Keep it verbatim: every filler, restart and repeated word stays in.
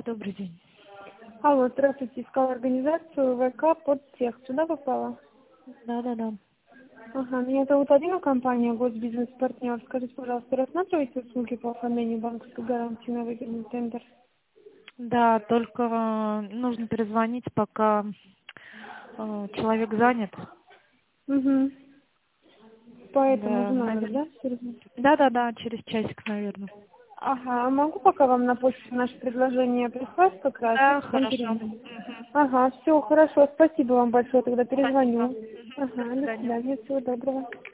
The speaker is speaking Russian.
добрый день. Алло, здравствуйте, искала организацию ВК под тех. Сюда попала? Да, да, да. Ага, меня зовут Алина, компания Госбизнес-партнер. Скажите, пожалуйста, рассматриваете услуги по оформлению банковской гарантии на выгодный тендер? Да, только э, нужно перезвонить, пока э, человек занят. Угу. Поэтому Да, же надо, наверное. да? перезвонить? Да, да, да, через часик, наверное. Ага, а могу пока вам на почту наше предложение прислать как раз? И Да, потом хорошо. перезвоню. Мгм. Ага, все, хорошо, спасибо вам большое, тогда Спасибо. перезвоню. Мгм. До Ага, до свидания. свидания, всего доброго.